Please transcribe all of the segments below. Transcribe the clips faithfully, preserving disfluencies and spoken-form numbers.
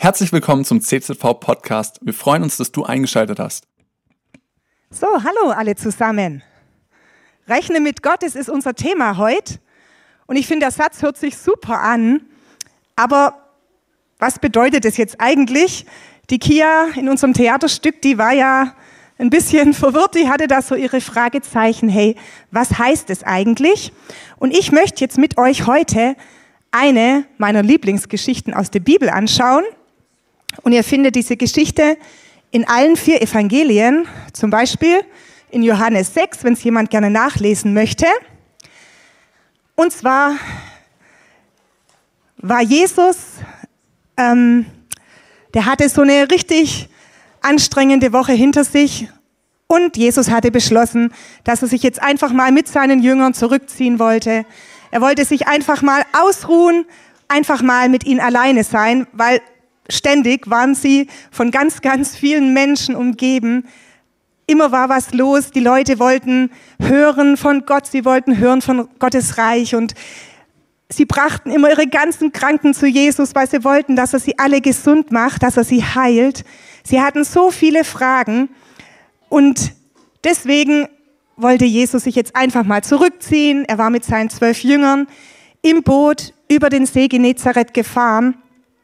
Herzlich willkommen zum C Z V-Podcast. Wir freuen uns, dass du eingeschaltet hast. So, hallo alle zusammen. Rechne mit Gott, das ist unser Thema heute. Und ich finde, der Satz hört sich super an. Aber was bedeutet das jetzt eigentlich? Die Kia in unserem Theaterstück, die war ja ein bisschen verwirrt. Die hatte da so ihre Fragezeichen. Hey, was heißt es eigentlich? Und ich möchte jetzt mit euch heute eine meiner Lieblingsgeschichten aus der Bibel anschauen. Und ihr findet diese Geschichte in allen vier Evangelien, zum Beispiel in Johannes sechs, wenn es jemand gerne nachlesen möchte. Und zwar war Jesus, ähm, der hatte so eine richtig anstrengende Woche hinter sich und Jesus hatte beschlossen, dass er sich jetzt einfach mal mit seinen Jüngern zurückziehen wollte. Er wollte sich einfach mal ausruhen, einfach mal mit ihnen alleine sein, weil ständig waren sie von ganz, ganz vielen Menschen umgeben. Immer war was los. Die Leute wollten hören von Gott, sie wollten hören von Gottes Reich und sie brachten immer ihre ganzen Kranken zu Jesus, weil sie wollten, dass er sie alle gesund macht, dass er sie heilt. Sie hatten so viele Fragen und deswegen wollte Jesus sich jetzt einfach mal zurückziehen. Er war mit seinen zwölf Jüngern im Boot über den See Genezareth gefahren.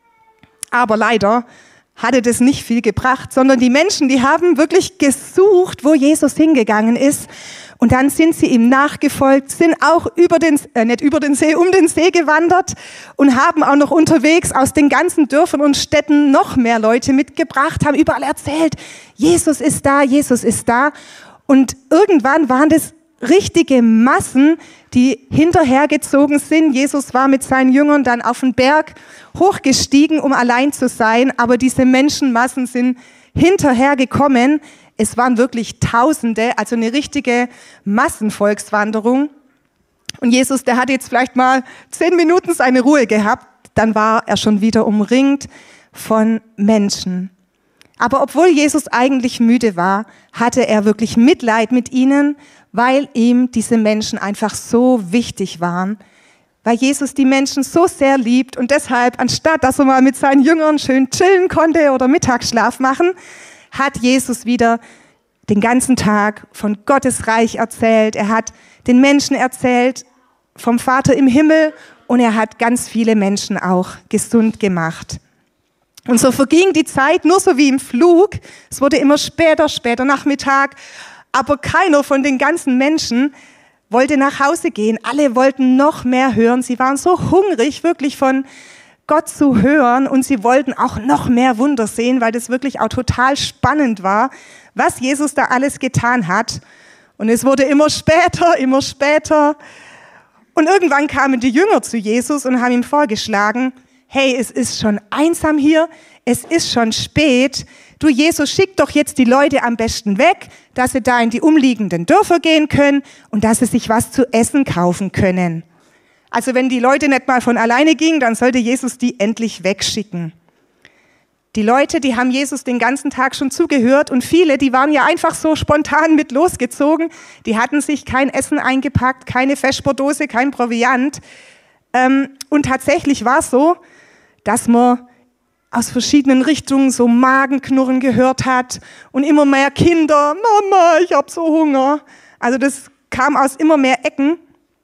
Aber leider hatte das nicht viel gebracht, sondern die Menschen, die haben wirklich gesucht, wo Jesus hingegangen ist. Und dann sind sie ihm nachgefolgt, sind auch über den, äh, nicht über den See, um den See gewandert und haben auch noch unterwegs aus den ganzen Dörfern und Städten noch mehr Leute mitgebracht, haben überall erzählt, Jesus ist da, Jesus ist da. Und irgendwann waren das richtige Massen, die hinterhergezogen sind. Jesus war mit seinen Jüngern dann auf den Berg hochgestiegen, um allein zu sein, aber diese Menschenmassen sind hinterhergekommen. Es waren wirklich Tausende, also eine richtige Massenvolkswanderung. Und Jesus, der hat jetzt vielleicht mal zehn Minuten seine Ruhe gehabt, dann war er schon wieder umringt von Menschen. Aber obwohl Jesus eigentlich müde war, hatte er wirklich Mitleid mit ihnen, weil ihm diese Menschen einfach so wichtig waren, weil Jesus die Menschen so sehr liebt und deshalb, anstatt dass er mal mit seinen Jüngern schön chillen konnte oder Mittagsschlaf machen, hat Jesus wieder den ganzen Tag von Gottes Reich erzählt. Er hat den Menschen erzählt vom Vater im Himmel und er hat ganz viele Menschen auch gesund gemacht. Und so verging die Zeit nur so wie im Flug. Es wurde immer später, später Nachmittag. Aber keiner von den ganzen Menschen wollte nach Hause gehen. Alle wollten noch mehr hören. Sie waren so hungrig, wirklich von Gott zu hören. Und sie wollten auch noch mehr Wunder sehen, weil das wirklich auch total spannend war, was Jesus da alles getan hat. Und es wurde immer später, immer später. Und irgendwann kamen die Jünger zu Jesus und haben ihm vorgeschlagen, hey, es ist schon einsam hier, es ist schon spät. Du, Jesus, schick doch jetzt die Leute am besten weg, dass sie da in die umliegenden Dörfer gehen können und dass sie sich was zu essen kaufen können. Also wenn die Leute nicht mal von alleine gingen, dann sollte Jesus die endlich wegschicken. Die Leute, die haben Jesus den ganzen Tag schon zugehört und viele, die waren ja einfach so spontan mit losgezogen. Die hatten sich kein Essen eingepackt, keine Vesperdose, kein Proviant. Und tatsächlich war es so, dass man aus verschiedenen Richtungen so Magenknurren gehört hat und immer mehr Kinder, Mama, ich hab so Hunger. Also das kam aus immer mehr Ecken.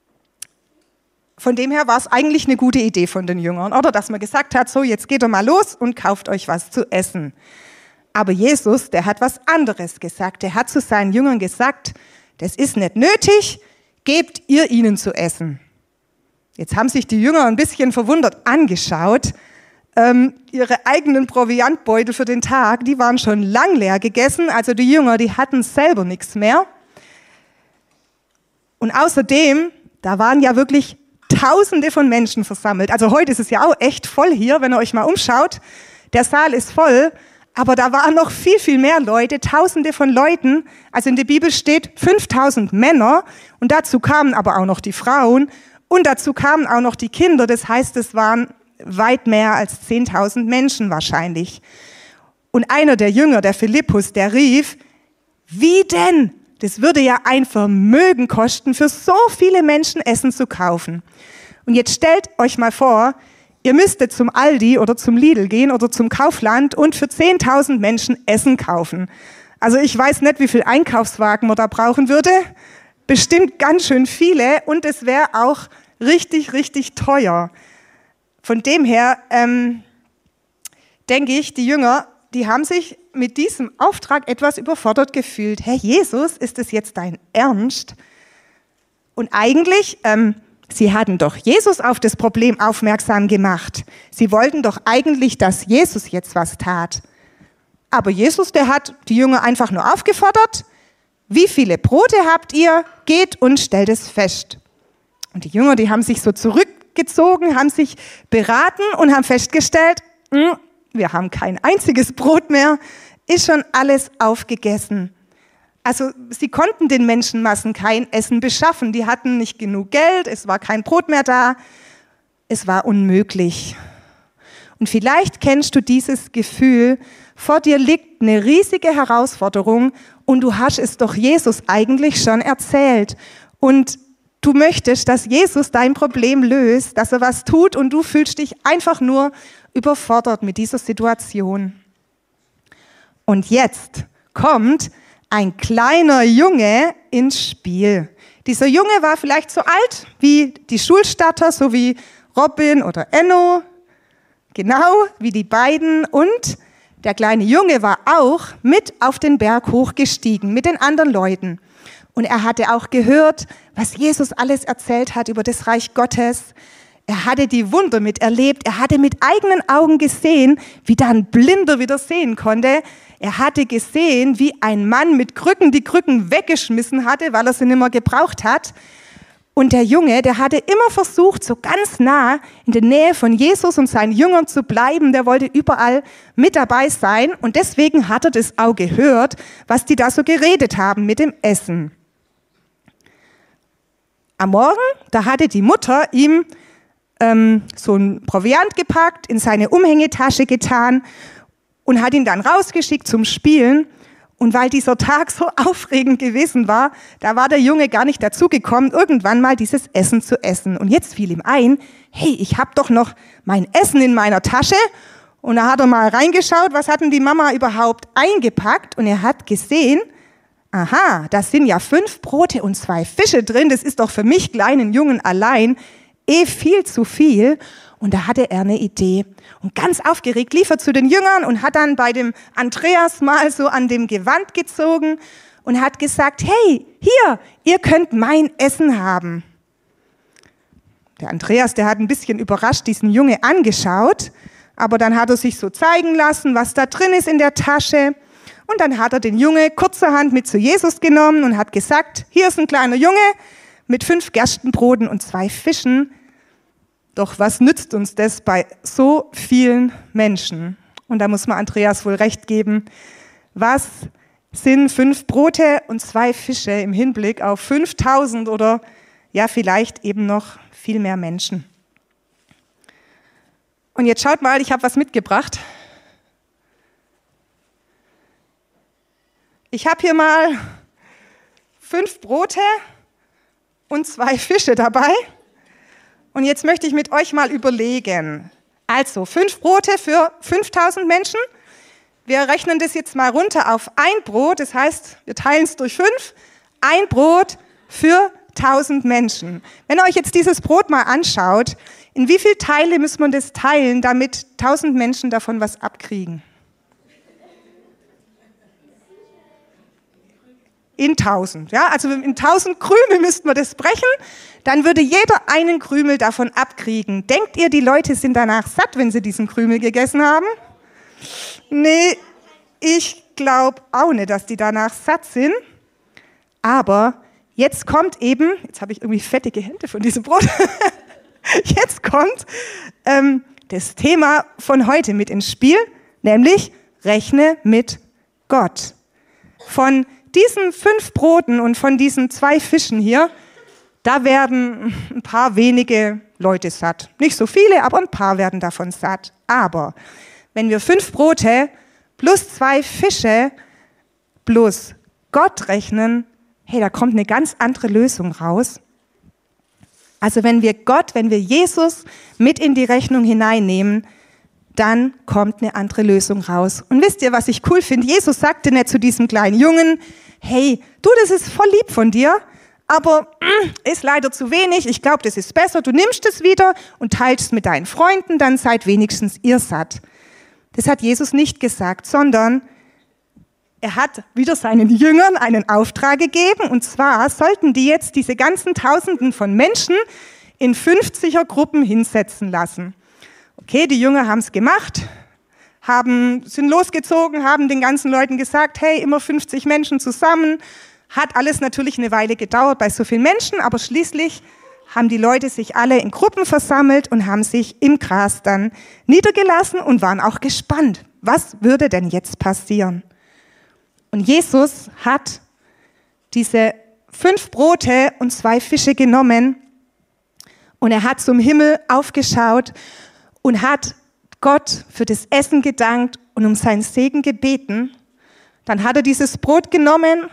Von dem her war es eigentlich eine gute Idee von den Jüngern, oder? Dass man gesagt hat, so jetzt geht doch mal los und kauft euch was zu essen. Aber Jesus, der hat was anderes gesagt. Der hat zu seinen Jüngern gesagt, das ist nicht nötig, gebt ihr ihnen zu essen. Jetzt haben sich die Jünger ein bisschen verwundert angeschaut. Ähm, ihre eigenen Proviantbeutel für den Tag, die waren schon lang leer gegessen. Also die Jünger, die hatten selber nichts mehr. Und außerdem, da waren ja wirklich Tausende von Menschen versammelt. Also heute ist es ja auch echt voll hier, wenn ihr euch mal umschaut. Der Saal ist voll, aber da waren noch viel, viel mehr Leute, Tausende von Leuten. Also in der Bibel steht fünftausend Männer und dazu kamen aber auch noch die Frauen. Und dazu kamen auch noch die Kinder, das heißt, es waren weit mehr als zehntausend Menschen wahrscheinlich. Und einer der Jünger, der Philippus, der rief, wie denn? Das würde ja ein Vermögen kosten, für so viele Menschen Essen zu kaufen. Und jetzt stellt euch mal vor, ihr müsstet zum Aldi oder zum Lidl gehen oder zum Kaufland und für zehntausend Menschen Essen kaufen. Also ich weiß nicht, wie viel Einkaufswagen man da brauchen würde. Bestimmt ganz schön viele und es wäre auch richtig, richtig teuer. Von dem her ähm, denke ich, die Jünger, die haben sich mit diesem Auftrag etwas überfordert gefühlt. Herr Jesus, ist es jetzt dein Ernst? Und eigentlich, ähm, sie hatten doch Jesus auf das Problem aufmerksam gemacht. Sie wollten doch eigentlich, dass Jesus jetzt was tat. Aber Jesus, der hat die Jünger einfach nur aufgefordert, wie viele Brote habt ihr? Geht und stellt es fest. Und die Jünger, die haben sich so zurückgezogen, haben sich beraten und haben festgestellt, mh, wir haben kein einziges Brot mehr, ist schon alles aufgegessen. Also sie konnten den Menschenmassen kein Essen beschaffen, die hatten nicht genug Geld, es war kein Brot mehr da, es war unmöglich. Und vielleicht kennst du dieses Gefühl, vor dir liegt eine riesige Herausforderung und du hast es doch Jesus eigentlich schon erzählt. Und du möchtest, dass Jesus dein Problem löst, dass er was tut und du fühlst dich einfach nur überfordert mit dieser Situation. Und jetzt kommt ein kleiner Junge ins Spiel. Dieser Junge war vielleicht so alt wie die Schulstarter, so wie Robin oder Enno, genau wie die beiden. Und der kleine Junge war auch mit auf den Berg hochgestiegen mit den anderen Leuten. Und er hatte auch gehört, was Jesus alles erzählt hat über das Reich Gottes. Er hatte die Wunder miterlebt. Er hatte mit eigenen Augen gesehen, wie da ein Blinder wieder sehen konnte. Er hatte gesehen, wie ein Mann mit Krücken die Krücken weggeschmissen hatte, weil er sie nicht mehr gebraucht hat. Und der Junge, der hatte immer versucht, so ganz nah in der Nähe von Jesus und seinen Jüngern zu bleiben. Der wollte überall mit dabei sein. Und deswegen hat er das auch gehört, was die da so geredet haben mit dem Essen. Am Morgen, da hatte die Mutter ihm ähm, so ein Proviant gepackt, in seine Umhängetasche getan und hat ihn dann rausgeschickt zum Spielen. Und weil dieser Tag so aufregend gewesen war, da war der Junge gar nicht dazu gekommen, irgendwann mal dieses Essen zu essen. Und jetzt fiel ihm ein, hey, ich habe doch noch mein Essen in meiner Tasche. Und da hat er mal reingeschaut, was hat denn die Mama überhaupt eingepackt? Und er hat gesehen, aha, da sind ja fünf Brote und zwei Fische drin. Das ist doch für mich, kleinen Jungen, allein eh viel zu viel. Und da hatte er eine Idee. Und ganz aufgeregt lief er zu den Jüngern und hat dann bei dem Andreas mal so an dem Gewand gezogen und hat gesagt, hey, hier, ihr könnt mein Essen haben. Der Andreas, der hat ein bisschen überrascht diesen Junge angeschaut, aber dann hat er sich so zeigen lassen, was da drin ist in der Tasche. Und dann hat er den Junge kurzerhand mit zu Jesus genommen und hat gesagt, hier ist ein kleiner Junge mit fünf Gerstenbroten und zwei Fischen. Doch was nützt uns das bei so vielen Menschen? Und da muss man Andreas wohl recht geben. Was sind fünf Brote und zwei Fische im Hinblick auf fünftausend oder ja vielleicht eben noch viel mehr Menschen? Und jetzt schaut mal, ich habe was mitgebracht. Ich habe hier mal fünf Brote und zwei Fische dabei. Und jetzt möchte ich mit euch mal überlegen. Also fünf Brote für fünftausend Menschen. Wir rechnen das jetzt mal runter auf ein Brot. Das heißt, wir teilen es durch fünf. Ein Brot für tausend Menschen. Wenn ihr euch jetzt dieses Brot mal anschaut, in wie viele Teile muss man das teilen, damit tausend Menschen davon was abkriegen? In tausend, ja, also in tausend Krümel müssten wir das brechen, dann würde jeder einen Krümel davon abkriegen. Denkt ihr, die Leute sind danach satt, wenn sie diesen Krümel gegessen haben? Nee, ich glaube auch nicht, dass die danach satt sind. Aber jetzt kommt eben, jetzt habe ich irgendwie fettige Hände von diesem Brot, jetzt kommt ähm, das Thema von heute mit ins Spiel, nämlich rechne mit Gott. Von diesen fünf Broten und von diesen zwei Fischen hier, da werden ein paar wenige Leute satt. Nicht so viele, aber ein paar werden davon satt. Aber wenn wir fünf Brote plus zwei Fische plus Gott rechnen, hey, da kommt eine ganz andere Lösung raus. Also wenn wir Gott, wenn wir Jesus mit in die Rechnung hineinnehmen, dann kommt eine andere Lösung raus. Und wisst ihr, was ich cool finde? Jesus sagte nicht zu diesem kleinen Jungen, hey, du, das ist voll lieb von dir, aber mm, ist leider zu wenig, ich glaube, das ist besser, du nimmst es wieder und teilst es mit deinen Freunden, dann seid wenigstens ihr satt. Das hat Jesus nicht gesagt, sondern er hat wieder seinen Jüngern einen Auftrag gegeben, und zwar sollten die jetzt diese ganzen Tausenden von Menschen in fünfziger Gruppen hinsetzen lassen. Okay, die Jünger haben es gemacht, haben, sind losgezogen, haben den ganzen Leuten gesagt, hey, immer fünfzig Menschen zusammen. Hat alles natürlich eine Weile gedauert bei so vielen Menschen, aber schließlich haben die Leute sich alle in Gruppen versammelt und haben sich im Gras dann niedergelassen und waren auch gespannt, was würde denn jetzt passieren? Und Jesus hat diese fünf Brote und zwei Fische genommen und er hat zum Himmel aufgeschaut und hat Gott für das Essen gedankt und um seinen Segen gebeten. Dann hat er dieses Brot genommen,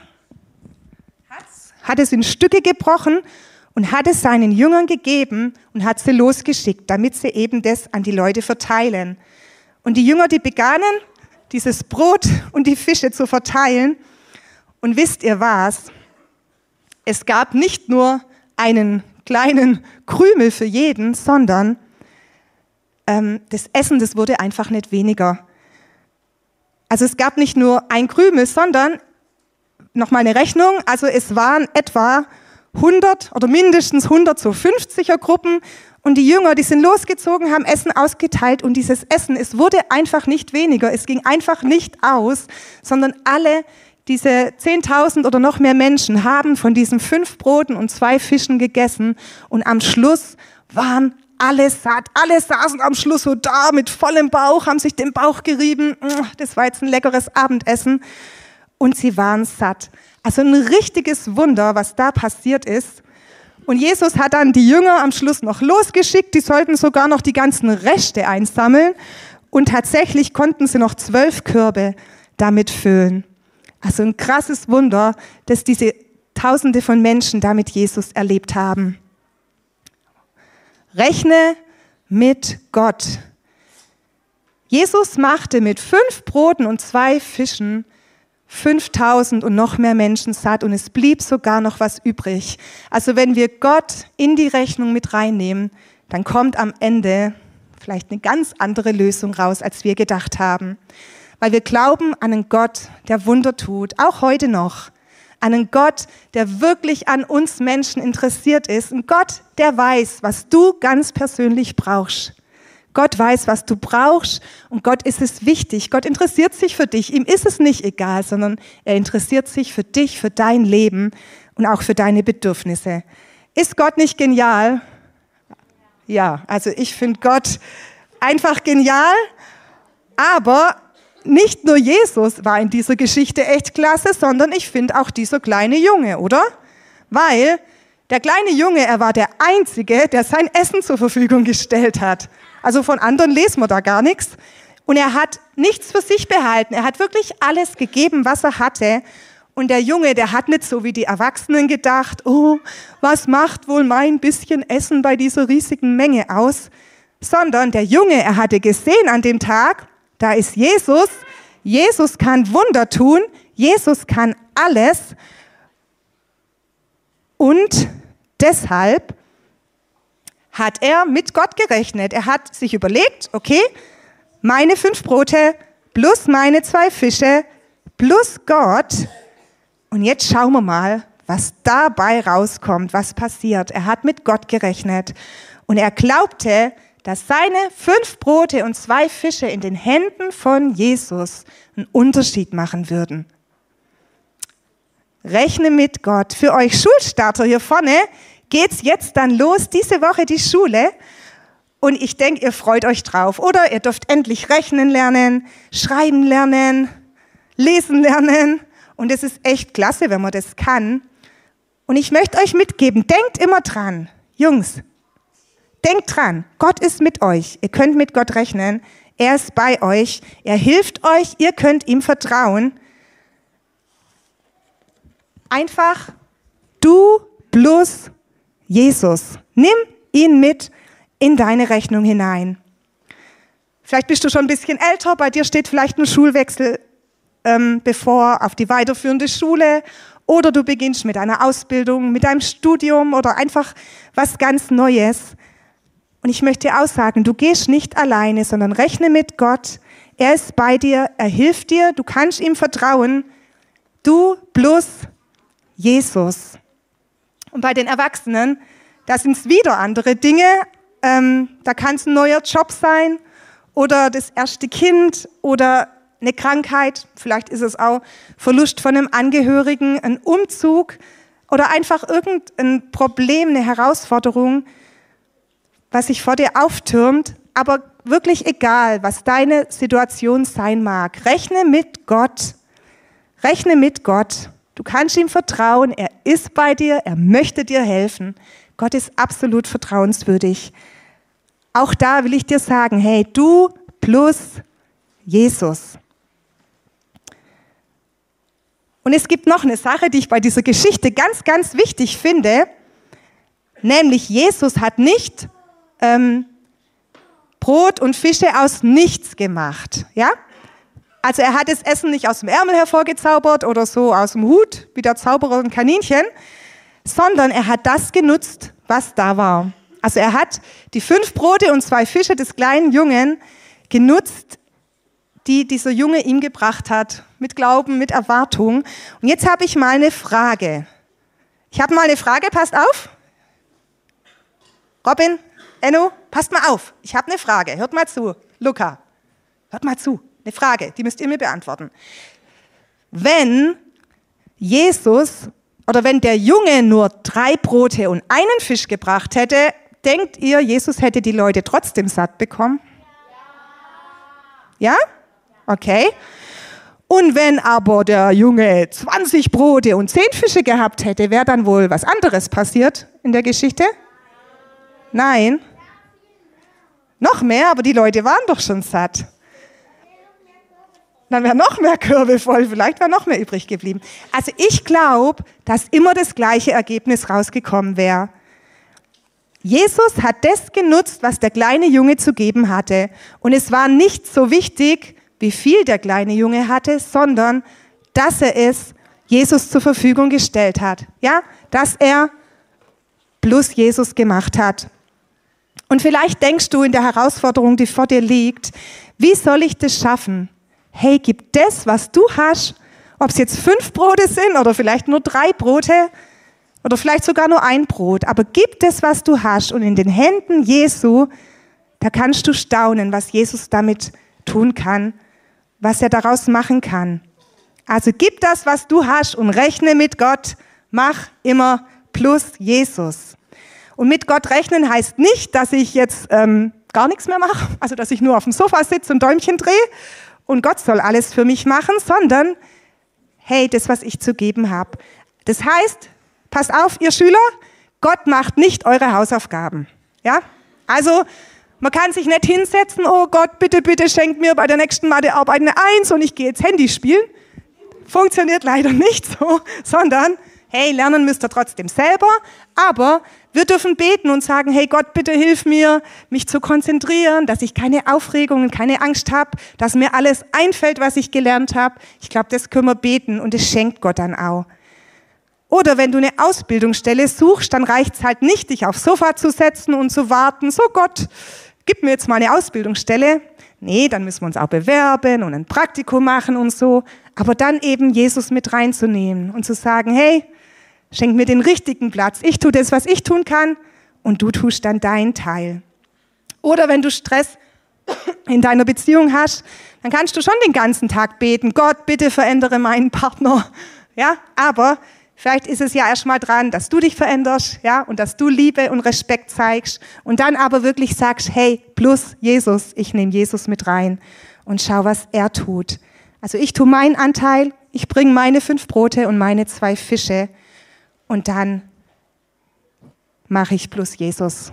hat es in Stücke gebrochen und hat es seinen Jüngern gegeben und hat sie losgeschickt, damit sie eben das an die Leute verteilen. Und die Jünger, die begannen, dieses Brot und die Fische zu verteilen. Und wisst ihr was? Es gab nicht nur einen kleinen Krümel für jeden, sondern ähm, das Essen, das wurde einfach nicht weniger. Also es gab nicht nur ein Krümel, sondern, nochmal eine Rechnung, also es waren etwa hundert oder mindestens hundert so fünfziger Gruppen und die Jünger, die sind losgezogen, haben Essen ausgeteilt und dieses Essen, es wurde einfach nicht weniger, es ging einfach nicht aus, sondern alle diese zehntausend oder noch mehr Menschen haben von diesen fünf Broten und zwei Fischen gegessen und am Schluss waren alle satt, alle saßen am Schluss so da mit vollem Bauch, haben sich den Bauch gerieben, das war jetzt ein leckeres Abendessen und sie waren satt. Also ein richtiges Wunder, was da passiert ist. Und Jesus hat dann die Jünger am Schluss noch losgeschickt, die sollten sogar noch die ganzen Reste einsammeln und tatsächlich konnten sie noch zwölf Körbe damit füllen. Also ein krasses Wunder, dass diese Tausende von Menschen damit Jesus erlebt haben. Rechne mit Gott. Jesus machte mit fünf Broten und zwei Fischen fünftausend und noch mehr Menschen satt und es blieb sogar noch was übrig. Also wenn wir Gott in die Rechnung mit reinnehmen, dann kommt am Ende vielleicht eine ganz andere Lösung raus, als wir gedacht haben. Weil wir glauben an einen Gott, der Wunder tut, auch heute noch. An einen Gott, der wirklich an uns Menschen interessiert ist. Ein Gott, der weiß, was du ganz persönlich brauchst. Gott weiß, was du brauchst und Gott ist es wichtig. Gott interessiert sich für dich. Ihm ist es nicht egal, sondern er interessiert sich für dich, für dein Leben und auch für deine Bedürfnisse. Ist Gott nicht genial? Ja, also ich finde Gott einfach genial, aber nicht nur Jesus war in dieser Geschichte echt klasse, sondern ich finde auch dieser kleine Junge, oder? Weil der kleine Junge, er war der Einzige, der sein Essen zur Verfügung gestellt hat. Also von anderen lesen wir da gar nichts. Und er hat nichts für sich behalten. Er hat wirklich alles gegeben, was er hatte. Und der Junge, der hat nicht so wie die Erwachsenen gedacht, oh, was macht wohl mein bisschen Essen bei dieser riesigen Menge aus? Sondern der Junge, er hatte gesehen an dem Tag, da ist Jesus. Jesus kann Wunder tun. Jesus kann alles. Und deshalb hat er mit Gott gerechnet. Er hat sich überlegt, okay, meine fünf Brote plus meine zwei Fische plus Gott. Und jetzt schauen wir mal, was dabei rauskommt, was passiert. Er hat mit Gott gerechnet und er glaubte, dass seine fünf Brote und zwei Fische in den Händen von Jesus einen Unterschied machen würden. Rechne mit Gott. Für euch Schulstarter hier vorne geht's jetzt dann los, diese Woche die Schule. Und ich denke, ihr freut euch drauf, oder? Ihr dürft endlich rechnen lernen, schreiben lernen, lesen lernen. Und es ist echt klasse, wenn man das kann. Und ich möchte euch mitgeben, denkt immer dran, Jungs, denkt dran, Gott ist mit euch. Ihr könnt mit Gott rechnen. Er ist bei euch. Er hilft euch. Ihr könnt ihm vertrauen. Einfach du plus Jesus. Nimm ihn mit in deine Rechnung hinein. Vielleicht bist du schon ein bisschen älter, bei dir steht vielleicht ein Schulwechsel ähm, bevor auf die weiterführende Schule oder du beginnst mit einer Ausbildung, mit deinem Studium oder einfach was ganz Neues. Und ich möchte dir aussagen, du gehst nicht alleine, sondern rechne mit Gott. Er ist bei dir, er hilft dir, du kannst ihm vertrauen. Du plus Jesus. Und bei den Erwachsenen, da sind es wieder andere Dinge. Ähm, da kann es ein neuer Job sein oder das erste Kind oder eine Krankheit. Vielleicht ist es auch Verlust von einem Angehörigen, ein Umzug oder einfach irgendein Problem, eine Herausforderung, was sich vor dir auftürmt, aber wirklich egal, was deine Situation sein mag. Rechne mit Gott. Rechne mit Gott. Du kannst ihm vertrauen. Er ist bei dir. Er möchte dir helfen. Gott ist absolut vertrauenswürdig. Auch da will ich dir sagen, hey, du plus Jesus. Und es gibt noch eine Sache, die ich bei dieser Geschichte ganz, ganz wichtig finde, nämlich Jesus hat nicht ähm, Brot und Fische aus nichts gemacht, ja? Also er hat das Essen nicht aus dem Ärmel hervorgezaubert oder so aus dem Hut, wie der Zauberer und Kaninchen, sondern er hat das genutzt, was da war. Also er hat die fünf Brote und zwei Fische des kleinen Jungen genutzt, die dieser Junge ihm gebracht hat, mit Glauben, mit Erwartung. Und jetzt habe ich mal eine Frage. Ich habe mal eine Frage, passt auf. Robin, Enno, passt mal auf. Ich habe eine Frage, hört mal zu. Luca, hört mal zu. Eine Frage, die müsst ihr mir beantworten. Wenn Jesus oder wenn der Junge nur drei Brote und einen Fisch gebracht hätte, denkt ihr, Jesus hätte die Leute trotzdem satt bekommen? Ja? Okay. Und wenn aber der Junge zwanzig Brote und zehn Fische gehabt hätte, wäre dann wohl was anderes passiert in der Geschichte? Nein. Noch mehr, aber die Leute waren doch schon satt. Dann wäre noch mehr Körbe voll, vielleicht wäre noch mehr übrig geblieben. Also ich glaube, dass immer das gleiche Ergebnis rausgekommen wäre. Jesus hat das genutzt, was der kleine Junge zu geben hatte. Und es war nicht so wichtig, wie viel der kleine Junge hatte, sondern dass er es Jesus zur Verfügung gestellt hat. Ja, dass er plus Jesus gemacht hat. Und vielleicht denkst du in der Herausforderung, die vor dir liegt, wie soll ich das schaffen? Hey, gib das, was du hast, ob es jetzt fünf Brote sind oder vielleicht nur drei Brote oder vielleicht sogar nur ein Brot, aber gib das, was du hast und in den Händen Jesu, da kannst du staunen, was Jesus damit tun kann, was er daraus machen kann. Also gib das, was du hast und rechne mit Gott, mach immer plus Jesus. Und mit Gott rechnen heißt nicht, dass ich jetzt ähm, gar nichts mehr mache, also dass ich nur auf dem Sofa sitze und Däumchen drehe und Gott soll alles für mich machen, sondern hey, das, was ich zu geben habe. Das heißt, passt auf, ihr Schüler, Gott macht nicht eure Hausaufgaben. Ja? Also man kann sich nicht hinsetzen, oh Gott, bitte, bitte schenkt mir bei der nächsten Mathearbeit eine Eins und ich gehe jetzt Handy spielen. Funktioniert leider nicht so, sondern hey, lernen müsst ihr trotzdem selber, aber wir dürfen beten und sagen, hey Gott, bitte hilf mir, mich zu konzentrieren, dass ich keine Aufregung und keine Angst habe, dass mir alles einfällt, was ich gelernt habe. Ich glaube, das können wir beten und das schenkt Gott dann auch. Oder wenn du eine Ausbildungsstelle suchst, dann reicht es halt nicht, dich aufs Sofa zu setzen und zu warten, so Gott, gib mir jetzt mal eine Ausbildungsstelle. Nee, dann müssen wir uns auch bewerben und ein Praktikum machen und so. Aber dann eben Jesus mit reinzunehmen und zu sagen, hey, schenk mir den richtigen Platz. Ich tue das, was ich tun kann und du tust dann deinen Teil. Oder wenn du Stress in deiner Beziehung hast, dann kannst du schon den ganzen Tag beten, Gott, bitte verändere meinen Partner. Ja, aber vielleicht ist es ja erstmal dran, dass du dich veränderst, ja, und dass du Liebe und Respekt zeigst und dann aber wirklich sagst, hey, plus Jesus, ich nehme Jesus mit rein und schau, was er tut. Also ich tue meinen Anteil, ich bringe meine fünf Brote und meine zwei Fische und dann mache ich plus Jesus.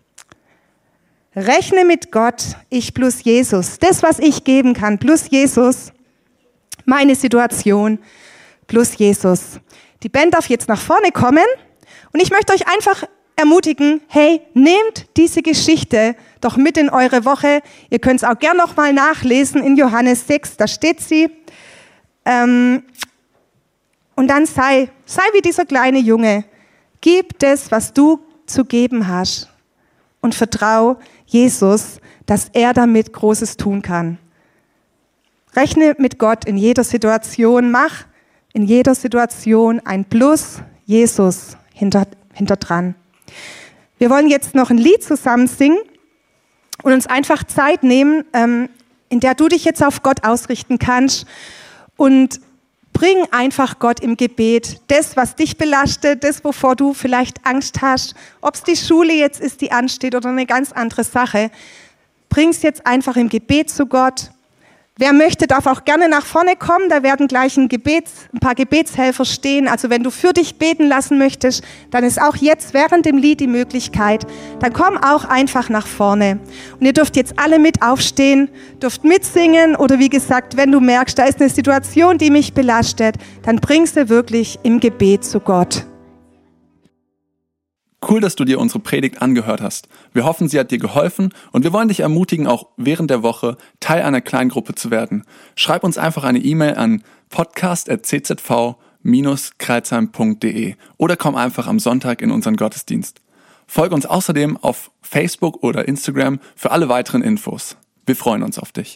Rechne mit Gott, ich plus Jesus. Das, was ich geben kann, plus Jesus. Meine Situation, plus Jesus. Die Band darf jetzt nach vorne kommen und ich möchte euch einfach ermutigen, hey, nehmt diese Geschichte doch mit in eure Woche. Ihr könnt es auch gern noch mal nachlesen in Johannes sechs, da steht sie. Ähm, und dann sei, sei wie dieser kleine Junge. Gib das, was du zu geben hast und vertrau Jesus, dass er damit Großes tun kann. Rechne mit Gott in jeder Situation, mach in jeder Situation ein Plus Jesus hinter, hinter dran. Wir wollen jetzt noch ein Lied zusammen singen und uns einfach Zeit nehmen, ähm, in der du dich jetzt auf Gott ausrichten kannst und bring einfach Gott im Gebet das, was dich belastet, das, wovor du vielleicht Angst hast, ob es die Schule jetzt ist, die ansteht oder eine ganz andere Sache. Bring es jetzt einfach im Gebet zu Gott. Wer möchte, darf auch gerne nach vorne kommen. Da werden gleich ein, Gebets, ein paar Gebetshelfer stehen. Also wenn du für dich beten lassen möchtest, dann ist auch jetzt während dem Lied die Möglichkeit. Dann komm auch einfach nach vorne. Und ihr dürft jetzt alle mit aufstehen, dürft mitsingen oder wie gesagt, wenn du merkst, da ist eine Situation, die mich belastet, dann bring sie wirklich im Gebet zu Gott. Cool, dass du dir unsere Predigt angehört hast. Wir hoffen, sie hat dir geholfen und wir wollen dich ermutigen, auch während der Woche Teil einer Kleingruppe zu werden. Schreib uns einfach eine E-Mail an podcast at c z v dash kreilsheim punkt d e oder komm einfach am Sonntag in unseren Gottesdienst. Folge uns außerdem auf Facebook oder Instagram für alle weiteren Infos. Wir freuen uns auf dich.